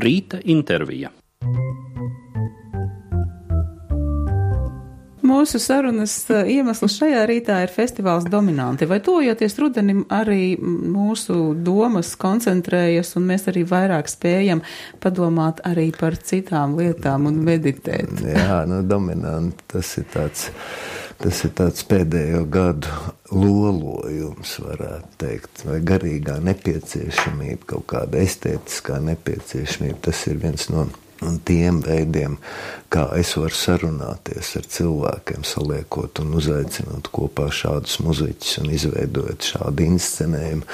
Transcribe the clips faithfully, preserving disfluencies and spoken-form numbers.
Rīta intervija. Mūsu sarunas iemesls šajā rītā ir festivāls Dominanti. Vai tojoties rudenim arī mūsu domas koncentrējas un mēs arī vairāk spējam padomāt arī par citām lietām un meditēt? Jā, nu Dominanti, tas ir tāds, tas ir tāds pēdējo gadu lolojums, varētu teikt, vai garīgā nepieciešamība, kaut kāda estētiskā nepieciešamība. Tas ir viens no un tiem veidiem, kā es varu sarunāties ar cilvēkiem, saliekot un uzaicinot kopā šādus muziķus un izveidojot šādu inscenējumu.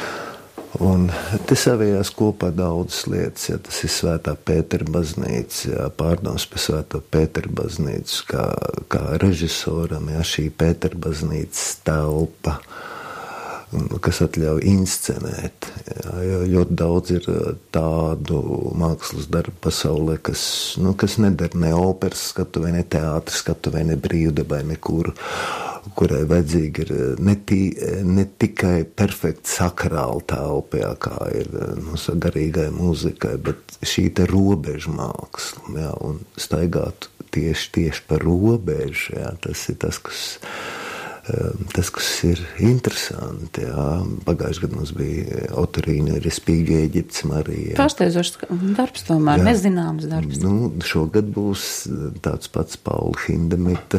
Un te savējās kopā daudzas lietas, ja tas ir Svētā Pētera baznīca, ja, pārdoms par Svēto Pētera baznīcu, kā, kā režisoram, ja, šī Pētera baznīcas telpa, kas atļauj inscenēt. Jā, jo ļoti daudz ir tādu mākslas darbu pasaulē, kas, nu, kas nedara ne operas skatuvē, ne teātras skatuvē, ne brīvdabai, nekur, kurai vajadzīgi ir ne, tī, ne tikai perfekti sakrāla telpa, jā, kā ir mūsu garīgai mūzikai, bet šī te robežu māksla, jā, un staigāt tieši, tieši par robežu, jā, tas ir tas, kas Tas, kas ir interesanti, jā. Pagājušajā gadā mums bija Otorīna, Respīga, Eģiptes Marija. Pārsteidzošs darbs tomēr, jā. Nezināms darbs. Nu, šogad būs tāds pats Paula Hindemita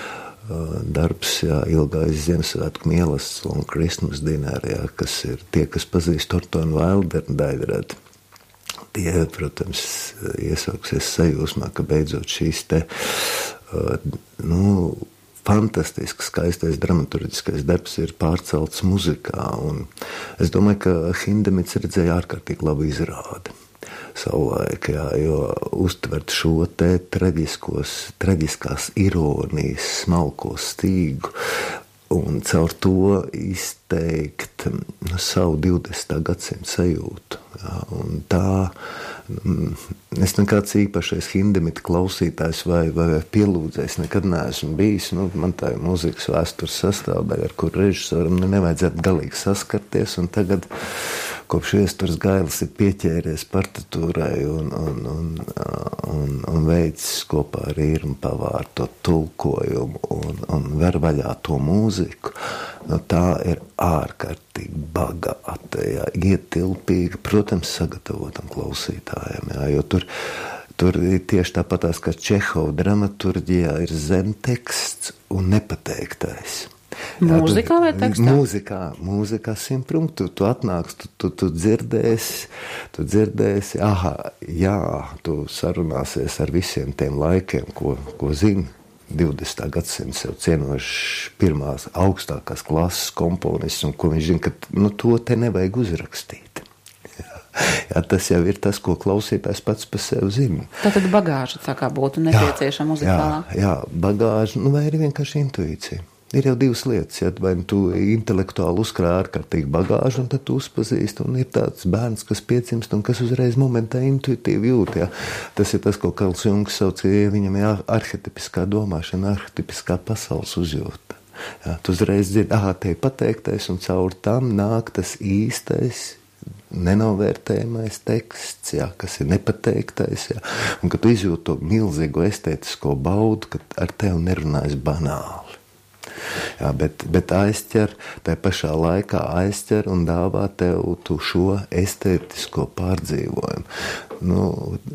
darbs, jā, Ilgais Ziemassvētku mīlestības un Christmas dinner, jā, kas ir tie, kas pazīst Thorntonu Wilderu Daidratu. Tie, protams, iesauksies sajūsmā, ka beidzot šīs te, nu, fantastisks, skaistais dramaturgiskais darbs ir pārcelts muzikā, un es domāju, ka Hindemits redzēja ārkārtīgi labu izrādi savulaik, jā, jo uztvert šo te traģiskos, traģiskās ironijas smalko stīgu un caur to izteikt nu, savu divdesmitā gadsimta sajūtu. Jā, un tā, es nekāds īpašais Hindemita klausītājs vai, vai, vai pielūdzējs nekad neesmu bijis. Nu, man tā ir mūzikas vēstures sastāvdaļa, ar kur režisoram nu, nevajadzētu galīgi saskarties, un tagad kopš Viesturs Gailis ir pieķēries partitūrai un, un, un, un, un veicis kopā ar Irmu Pavāru to tulkojumu un, un ver vaļā to mūziku. Nu, tā ir ārkārtīgi bagāta, jā, ietilpīga, protams, sagatavotam klausītājiem, jā, jo tur, tur ir tieši tāpatās, kā Čehova dramaturģijā ir zemteksts un nepateiktais. Mūzikā vai tekstā? Mūzikā, mūzikā simtprunkt, tu, tu atnāks, tu, tu, tu dzirdēsi, tu dzirdēsi, aha, jā, tu sarunāsies ar visiem tiem laikiem, ko, ko zini. divdesmitā gadsimta sev cienojuši pirmās augstākās klases komponists, un ko viņš zina, ka nu, to te nevajag uzrakstīt. Jā, jā, tas jau ir tas, ko klausītājs pats par sevi zina. Tātad bagāža tā kā būtu nepieciešama muzikālā? Jā, jā, bagāža, nu vai ir vienkārši intuīcija. Ir jau divas lietas, ja, vai tu intelektuāli uzkrāj ārkārtīgi bagāžu, un tad tu uzpazīsti, un ir tāds bērns, kas piedzimst, un kas uzreiz momentā intuitīvi jūt, ja. Tas ir tas, ko Karls Jungs sauc, ja viņam ir arhetipiskā domāšana, arhetipiskā pasaules uzjūta. Ja, tu uzreiz dzirdi, aha, te ir pateiktais, un caur tam nāk tas īstais, nenovērtējamais teksts, jā, kas ir nepateiktais, jā, un kad tu izjūti to milzīgo estētisko baudu, kad ar tevi nerunājas banāli. Jā, bet, bet aizķer, tai pašā laikā aizķer un dāvā tev tu šo estētisko pārdzīvojumu. Nu,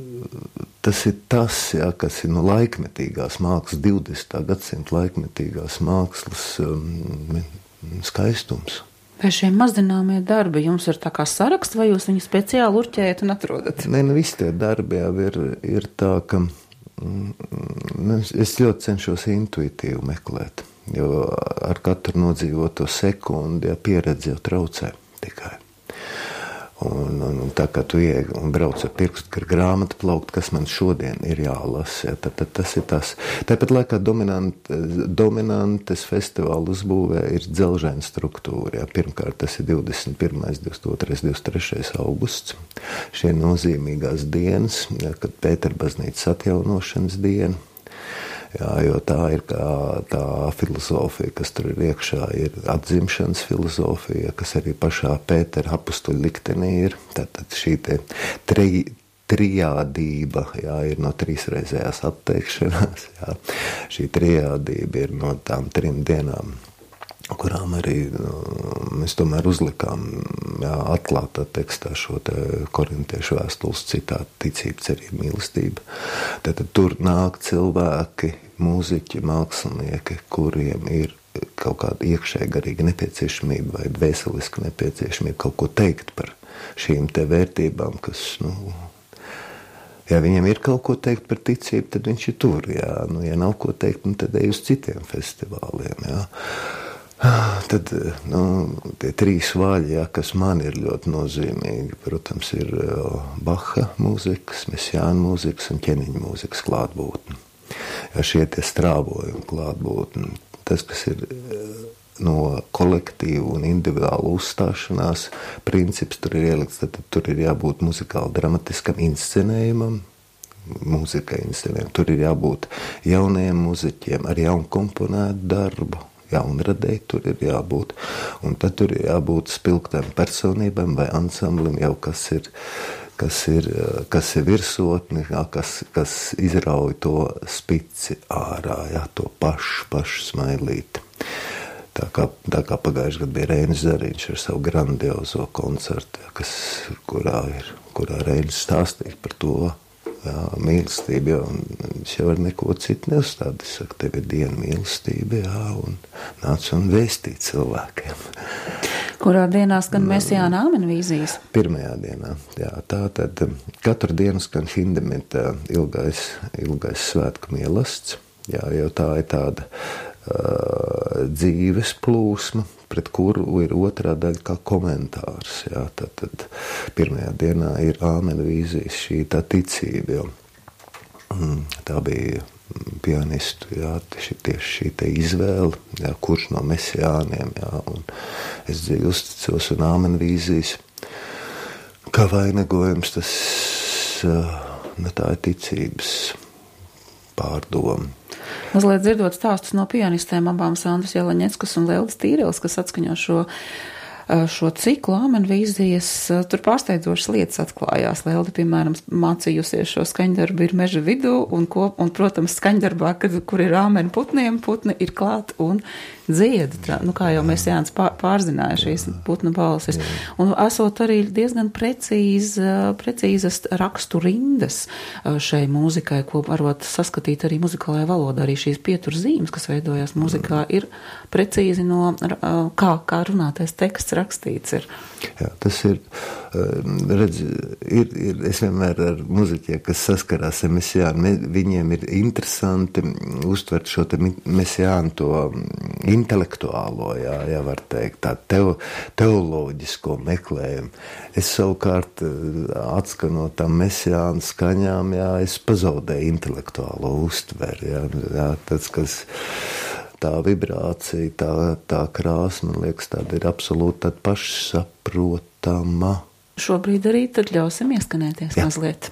tas ir tas, jā, kas ir no laikmetīgās mākslas, divdesmitā gadsimta laikmetīgās mākslas um, skaistums. Vai šie mazdināmie darbi jums ir tā kā saraksts, vai jūs viņu speciāli urķējat un atrodat? Nē, nu visi tie darbi jau ir, ir tā, ka mm, es ļoti cenšos intuitīvi meklēt. Jo ar katru nodzīvoto sekundi, ja pieredzi jau traucē tikai. Un, un, un tā kā tu ieg un brauc ar pirkstu gar grāmatu plaukt, kas man šodien ir jālasa, ja, tad, tad tas ir tas. Tāpat laikā dominant, dominantes festivālu uzbūvē ir dzelžaina struktūra. Ja. Pirmkārt, tas ir divdesmit pirmais, divdesmit otrais, divdesmit trešais augusts. Šie nozīmīgās dienas, ja, kad Pētera baznīcas atjaunošanas diena. Jā, jo tā ir kā tā filozofija, kas tur ir iekšā, ir atzimšanas filozofija, kas arī pašā Pētera apustuļa liktenī ir. Tātad šī te tre, trijādība, jā, ir no trīsreizējās atteikšanās, jā. Šī trijādība ir no tām trim dienām, kurām arī nu, mēs tomēr uzlikām jā, atklātā tekstā šo te korintiešu vēstules citātu ticība, cerība, mīlestība. Tātad tur nāk cilvēki, mūziķi, mākslinieki, kuriem ir kaut kāda iekšēja garīga nepieciešamība vai dvēseliska nepieciešamība kaut ko teikt par šīm te vērtībām, kas, nu, ja viņam ir kaut ko teikt par ticību, tad viņš ir tur, jā. Nu, ja nav ko teikt, nu, tad ej uz citiem festivāliem, jā. Tad, nu, tie trīs vaļi, jā, kas man ir ļoti nozīmīgi, protams, ir Baha mūzikas, Mesiāna mūzikas un ķeniņa mūzikas klātbūtne. Ja šie tie strāvojumi klātbūtne, tas, kas ir no kolektīvu un individuālu uzstāšanās princips, tur ir ielikts, tad tur ir jābūt muzikāli dramatiskam inscenējumam, mūzikai inscenējumam, tur ir jābūt jauniem muziķiem ar jaunu komponētu darbu, jaunradēji tur ir jābūt, un tad tur ir jābūt spilgtām personībām vai ansamblim jau, kas ir, kas ir, kas ir virsotni, jā, kas, kas izrauj to spici ārā, jā, to pašu, pašu smailīti. Tā kā, tā kā pagājuši gadu bija Reinis Zariņš ar savu grandiozo koncertu, jā, kas, kurā, ir, kurā Reinis stāstīja par to, jā, mīlestība, jā, un viņš jau ar neko citu neuzstāda. Es saku, tev ir diena mīlestība, jā, un nāc un vēstī cilvēkiem. Kurā dienā skan Mesiāna āmenvīzijas? Pirmajā dienā, jā, tā tad katru dienu skan Hindemita ilgais, ilgais svētku mielasts, jā, jau tā ir tāda uh, dzīves plūsma, pret kuru ir otrā daļa kā komentārs. Jā, tad, tad pirmajā dienā ir āmenvīzijas šī tā ticība, jo mm, tā bija pianistu, jā, tieši, tieši šī te izvēle, jā, kurš no mesiāniem, jā, un es dzīvi uzticos un āmenvīzijas, kā vainagojums, tas, nu, tā ir ticības pārdoma. Mazliet dzirdot stāstus no pianistēm abām Sandras Jeleņeckas un Leldas Tīreles, kas atskaņo šo, šo ciklu āmenvīzijas, tur pārsteidzošas lietas atklājās. Lelda, piemēram, mācījusies šo skaņdarbu ir meža vidū, un, ko, un protams, skaņdarbā, kad, kur ir āmeni putniem, putni ir klāt un dzied, tā, nu, kā jau mēs Jānis pārzināja šīs putnu balsis. Un esot arī diezgan precīza, precīzas rakstu rindas šai mūzikai, ko varot saskatīt arī muzikālajā valodā. Arī šīs pieturzīmes, kas veidojās mūzikā, ir precīzi no, kā, kā runātais teksts rakstīts ir. Jā, tas ir, redz, ir, ir, es vienmēr ar muziķiem, kas saskarās ar mesiānu, viņiem ir interesanti uztvert šo te mesiānu to intelektuālo, jā, jā, var teikt, tā teo, teoloģisko meklējumu. Es savukārt atskanot tam mesiānu skaņām, jā, es pazaudēju intelektuālo uztveri, jā, jā, tas, kas tā vibrācija, tā, tā krāsa, man liekas, tāda ir absolūti tāda pašsaprotama. Šobrīd arī tad ļausim ieskanēties jā. Mazliet.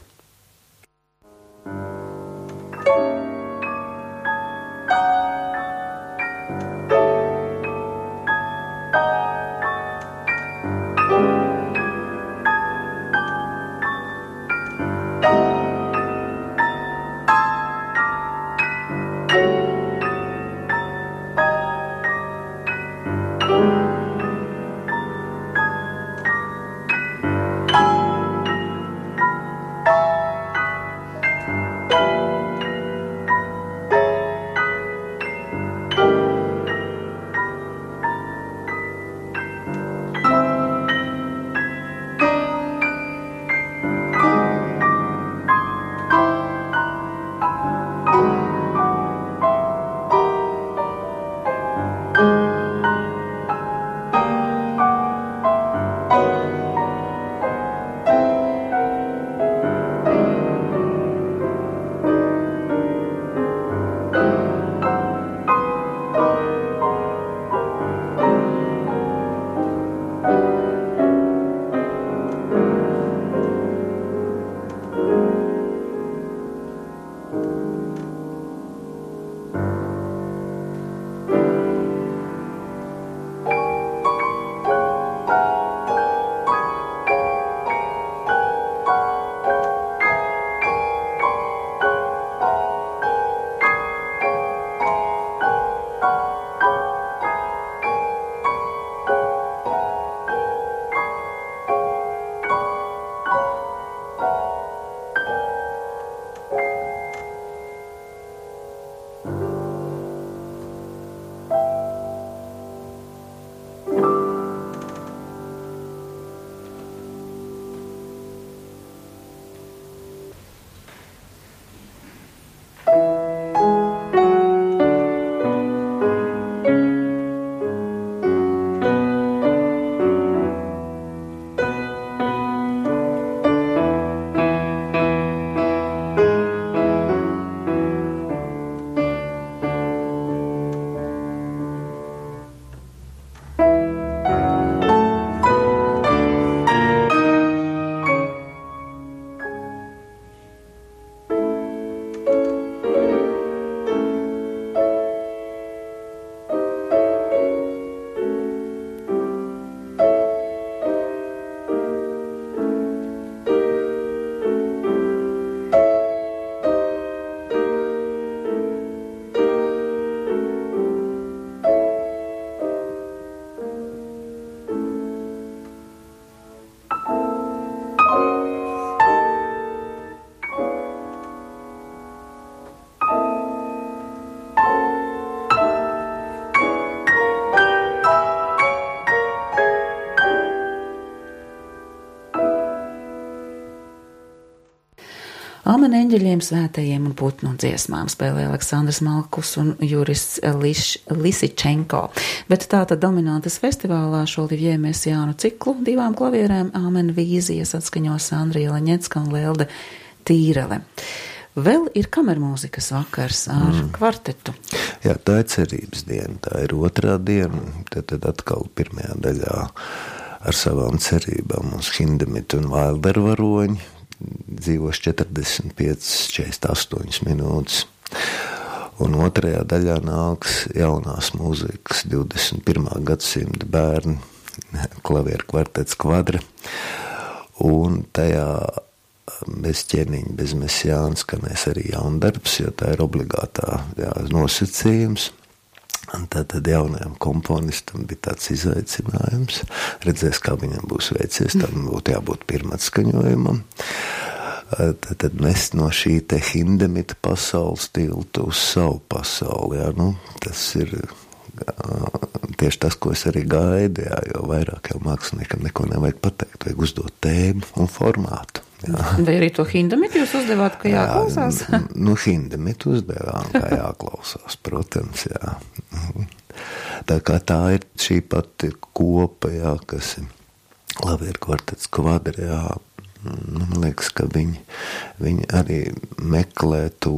Āmen eņģeļiem, svētajiem un putnu dziesmām spēlē Aleksandrs Malkus un Juris Liš, Lisičenko. Bet tā tad Dominantes festivālā šo Olivie Mesiānu ciklu divām klavierēm Āmen vīzijas atskaņo Sandra Jeleņecka un Lelde Tīrele. Vēl ir kamermūzikas vakars ar mm. kvartetu. Jā, tā ir cerības diena, tā ir otrā diena, tad, tad atkal pirmajā daļā ar savām cerībām uz Hindemitu un Vailderu varoņi, dzīvos četrdesmit piecas, četrdesmit astoņas minūtes. Un otrajā daļā nāks jaunās mūzikas divdesmit pirmā gadsimta bērni, klavieru kvartets Kvadra, un tajā bez ķēniņa, bez Mesiāna skanēs arī jaundarbs, jo tā ir obligātā jā, nosacījums. Un tad, tad jaunajam komponistam bija tāds izaicinājums. Redzēs, kā viņam būs veicies, tam būtu jābūt pirmatskaņojumam. Tad, tad mest no šī te Hindemita pasaules tiltu uz savu pasauli. Jā, nu, tas ir tieši tas, ko es arī gaidu, jā, jo vairāk jau māksliniekam neko nevajag pateikt, vajag uzdot tēmu un formātu. Jā. Vai arī to Hindemitu jūs uzdevāt, ka jāklausās? Jā, nu, Hindemitu uzdevām, kā jāklausās, protams, jā. Tā kā tā ir šī pati kopa, jā, kas ir klavieru kvartets Kvadra, jā. Nu, man liekas, ka viņi, viņi arī meklē to,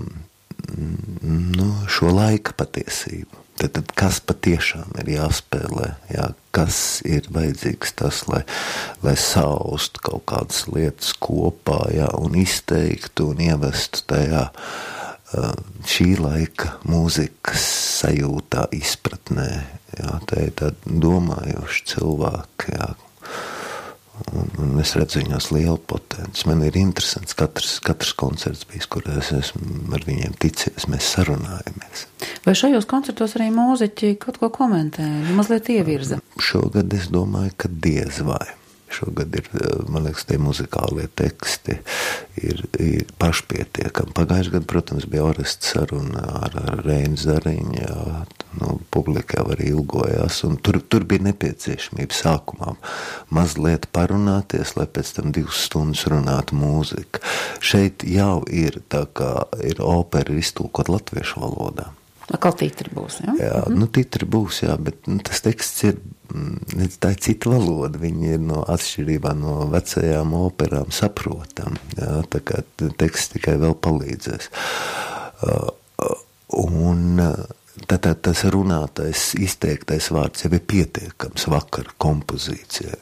nu, šo laika patiesību. Tad, tad kas patiešām ir jāspēlē, jā, kas ir vajadzīgs tas, lai, lai saustu kaut kādas lietas kopā, jā, un izteiktu un ievestu tajā šī laika mūzikas sajūtā, izpratnē, jā, tā ir tādi domājoši cilvēki, jā. Un, un es redzu viņos lielu potenci. Man ir interesants katrs, katrs koncerts bijis, kur es esmu ar viņiem ticies, mēs sarunājamies. Vai šajos koncertos arī mūziķi kaut ko komentē, mazliet ievirza? Šogad es domāju, ka diez vai. Šogad ir, man liekas, tie muzikālie teksti ir, ir pašpietiekami. Pagājušajā gadā, protams, bija Oresta saruna ar, ar Reinu Zariņu, jā, nu, publika jau arī ilgojās, un tur, tur bija nepieciešamība sākumā mazliet parunāties, lai pēc tam divas stundas runātu mūzika. Šeit jau ir tā kā ir opera iztulkot latviešu valodā. Atkal titri būs, jā? Jā, mm-hmm. nu titri būs, jā, bet nu, tas teksts ir, tā ir cita valoda, viņi ir no atšķirībā no vecajām operām saprotam, jā, tā kā teksts tikai vēl palīdzēs. Uh, un tā, tā, tas runātais, izteiktais vārds jau ir pietiekams vakara kompozīcijai.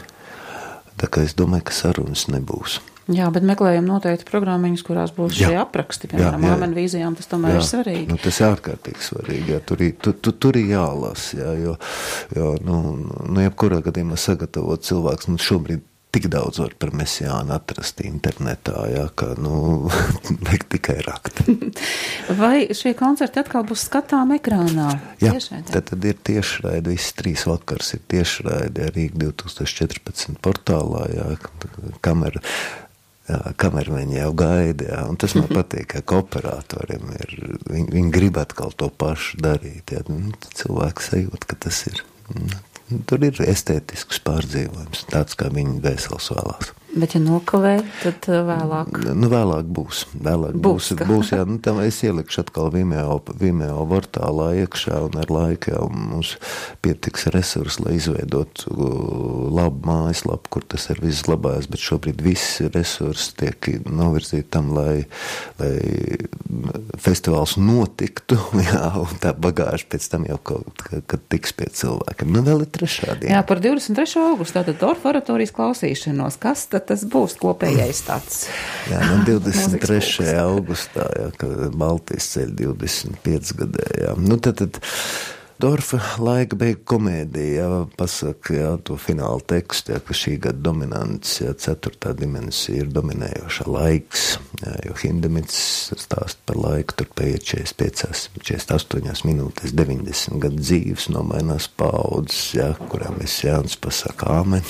Tā kā es domāju, ka sarunas nebūs. Jā, bet meklējam noteikti programmiņas, kurās būs šie apraksti, piemēram, Āmen vīzijām, tas tomēr jā, ir svarīgi. Nu, tas ir ārkārtīgi svarīgi, jā, tur ir, tu, tu, tur ir jālas, jā, jo, jo nu, nu, jebkurā gadījumā sagatavot cilvēks, nu, šobrīd tik daudz var par Mesiānu atrast internetā, jā, ka, nu, vajag tikai rakt. Vai šie koncerti atkal būs skatām ekrānā? Jā, tad, tad ir tiešraidi, viss trīs vakars ir tiešraidi, arī divtūkstoš četrpadsmit portālā, jā, kamera, jā, kamermeņi jau gaida, jā, un tas man patīk, ka operatoriem ir, viņi, viņi grib atkal to pašu darīt, jā, nu, cilvēki sajūt, ka tas ir, tur ir estētisks pārdzīvojums, tāds, kā viņi dvēseles vēlās. Bet ja nokavē, tad vēlāk? Nu, vēlāk būs. Vēlāk būs, būs, būs jā, nu, tam es ielikšu atkal Vimeo, Vimeo portālā iekšā, un ar laiku jau mums pietiks resursi, lai izveidotu labu mājaslapu, kur tas ir vislabājās, bet šobrīd visi resursi tiek novirzīti tam, lai, lai festivāls notiktu, jā, un tā bagāža pēc tam jau kaut, kad tiks pie cilvēkiem. Nu, vēl ir trešā diena. Jā, par divdesmit trešo augustu, tātad Dorfa oratorijas klausīšanos. Kas tad tas būs kopējais tāds? Jā, nu divdesmit trešajā augustā, jā, ka Baltijas ceļa divdesmit piecas gadē, jā. Nu, tad, tad Dorfa laika beigu komēdija, jā, pasaka, jā, to finālu tekstu, jā, ka šī gada dominants, jā, ceturtā dimensija ir dominējoša laiks, jā, jo Hindemits stāst par laiku, tur paiet četrdesmit piecas, četrdesmit astoņas minūtes, deviņdesmit gadu dzīves, nomainās paudzes, jā, kurām es Jānis pasaka āmen.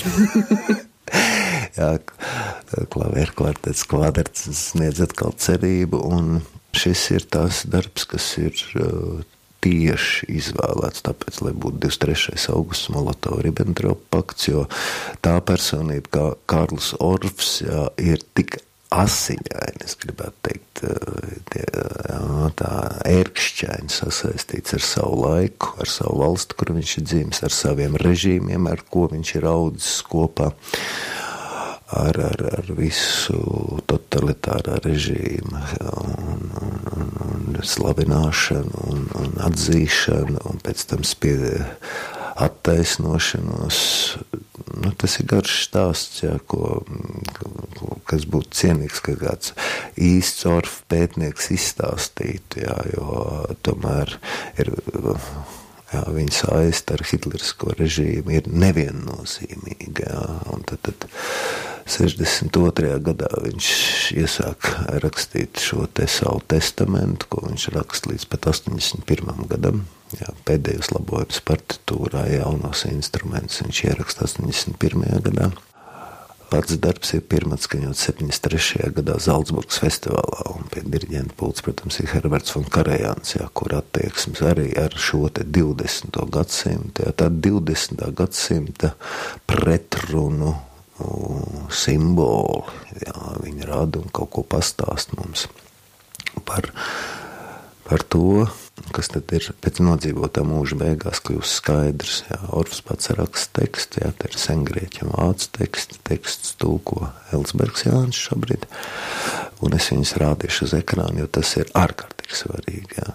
Jā, klavieru kvartets Kvadrats sniedz atkal cerību, un šis ir tās darbs, kas ir uh, tieši izvēlēts, tāpēc, lai būtu divdesmit trešais augusts Molotova-Ribbentropa pakts, jo tā personība kā Kārlis Orffs, jā, ir tik asiņaini, es gribētu teikt, tie, jā, tā ērkšķaini sasaistīts ar savu laiku, ar savu valsti, kur viņš ir dzīvis, ar saviem režīmiem, ar ko viņš ir audzis kopā, ar, ar, ar visu totalitārā režīma, jā, un, un, un slavināšanu, un, un atzīšanu, un pēc tam spie attaisnošanos. Nu, tas ir garš stāsts, jā, ko, kas būtu cienīgs, ka kāds īsts orfu pētnieks izstāstītu, jā, jo tomēr ir, jā, viņa saista ar hitlerisko režīmu ir neviennozīmīga, jā, un tad, tad sešdesmit otrajā gadā viņš iesāk rakstīt šo te savu testamentu, ko viņš raksta līdz pat astoņdesmit pirmam gadam. Jā, pēdējos labojums partitūrā, jaunos instrumentus viņš ieraksta astoņdesmit pirmajā gadā. Pats darbs ir pirmatskaņots septiņdesmit trešajā gadā Zalcburgas festivālā, un pie diriģenta pults, protams, ir Herberts von Karajāns, jā, kur attieksmes arī ar šo te divdesmito gadsimtu, jā, tā divdesmitā gadsimta pretrunu simboli, jā, viņi rada un kaut ko pastāst mums par, par to, kas tad ir pēc nodzīvotā mūža beigās kļūst skaidrs. Jā, Orfs pats raksta tekstu, jā, tā ir sengrieķu vācu teksts, teksts tulko Elsbergs Jānis šobrīd, un es viņus rādīšu uz ekrānu, jo tas ir ārkārtīgi svarīgi, jā.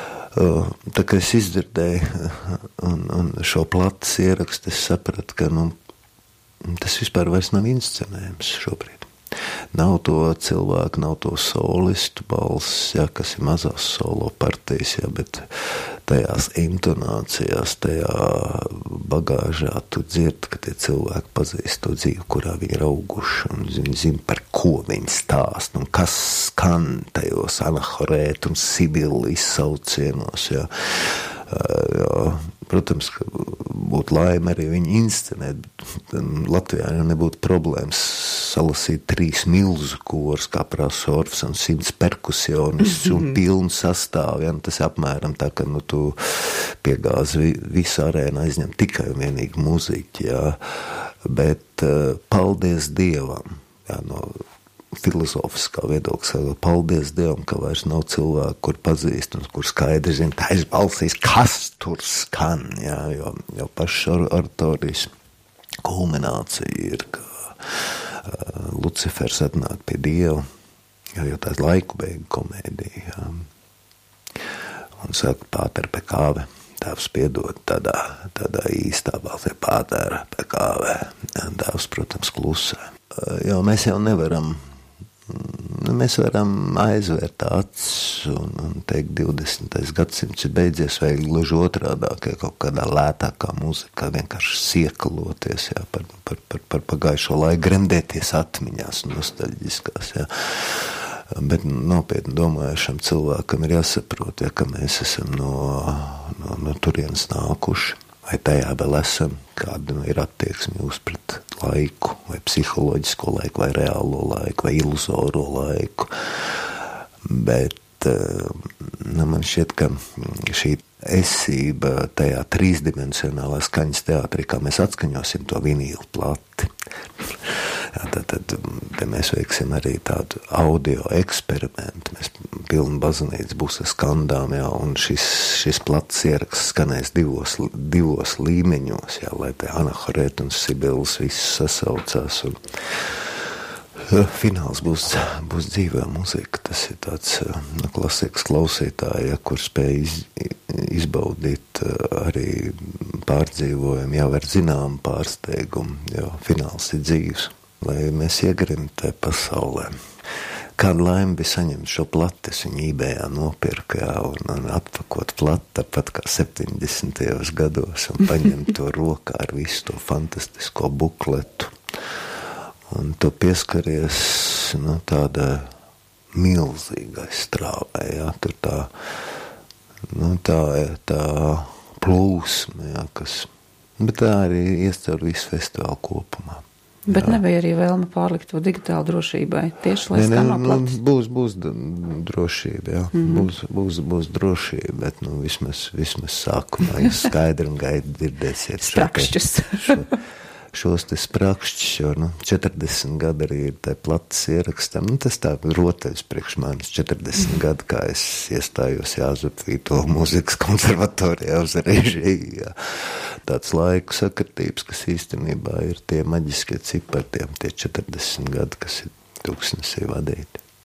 Tā kā es izdzirdēju un, un šo platas ierakstu, es sapratu, ka, nu, tas vispār vairs nav inscenējums šobrīd. Nav to cilvēku, nav to solistu balss, jā, kas ir mazās solo partijas, jā, bet tajās intonācijās, tajā bagāžā tu dzirdi, ka tie cilvēki pazīst to dzīvi, kurā viņi ir auguši, un viņi zina, par ko viņi stāst, un kas skan tajos Anahorēt un Sibilu izsaucienos, jā. Jā, protams, ka būtu laime arī viņu inscenēt. Latvijā jau nebūtu problēmas salasīt trīs milzu kors, kā prasa Orfs, un simts perkusionists un pilnu sastāvu. Ja? Tas apmēram tā, ka nu, tu piegāzi visu arēnu aizņem tikai un vienīgi muziķi. Ja? Bet uh, paldies Dievam, ja, no filozofiskā viedokļa, paldies Dievam, ka vairs nav cilvēku, kur pazīst un kur skaidri zina, tā ir balsīs, kas tur skan, jā, jo, jo paša oratorijas kulminācija ir, ka uh, Lucifers atnāk pie Dieva, jo, jo tā ir laiku beigu komēdija, jā. Un saka, pāter pie kāve, Tēvs piedod tādā, tādā īstā balsī, pāter pie kāve, jā, Tēvs, protams, klusē. Uh, jo mēs jau nevaram Mēs varam aizvērt acis un, un teikt, divdesmitais gadsimts ir beidzies, vai gluži otrādāk, ja kaut kādā lētākā mūzikā vienkārši siekaloties, jā, par, par, par, par pagājušo laiku, gremdēties atmiņās nostalģiskās, jā. Bet nopietni domājušam cilvēkam ir jāsaprot, ja, ka mēs esam no, no, no turienes nākuši, vai tajā vēl esam, kāda nu, ir attieksme jūs pret laiku, vai psiholoģisko laiku, vai reālo laiku, vai iluzoro laiku. Bet nu, man šķiet, ka šī esība tajā trīsdimensionālā skaņas teātrī, kā mēs atskaņosim to vinīlu plati. Jā, tad, tad te mēs veiksim arī tādu audio eksperimentu. Mēs pilnu baznīcu būs ar skandām, jā, un šis, šis plats ieraksts skanēs divos, divos līmeņos, jā, lai te Anahorēt un Sibils viss sasaucās. Un fināls būs, būs dzīvē muzika. Tas ir tāds nu, klasikas klausītāji, ja, kur spēj iz, izbaudīt arī pārdzīvojumu, jau ar zināmu pārsteigumu, jo fināls ir dzīvs, lai mēs iegrim tajā pasaulē. Kāda laime bija saņemt šo plati, es viņu eBayā nopirku, jā, un, un atpakot plati, tāpat kā septiņdesmitajos gados, un paņemt to rokā ar visu to fantastisko bukletu. Un tu pieskaries, nu, tāda milzīgai strāvai, jā, tur tā, nu, tā, tā plūsma, jā, kas, bet tā arī iestāv visu festivālu kopumā. Bet jā. Nebija arī vēlme pārlikt to digitālu drošībai, tieši lai skanā plats? Būs, būs drošība, jā, mm-hmm. būs, būs, būs drošība, bet, nu, vismaz, vismaz sākumā jūs skaidri un gaidi dzirdēsiet. Sprakšķus. Šo, šos te sprakšķus, jo, nu, četrdesmit gadi arī ir tai platas ierakstam. Nu, tas tā rotais priekš manis četrdesmit gadi, kā es iestājos Jāzupvīto mūzikas konservatorijā uz režiju, jā. Tāds laiku sakritības, kas īstenībā ir tie maģiskie cipari, tie četrdesmit gadi, kas ir tūkstnesī vadīti.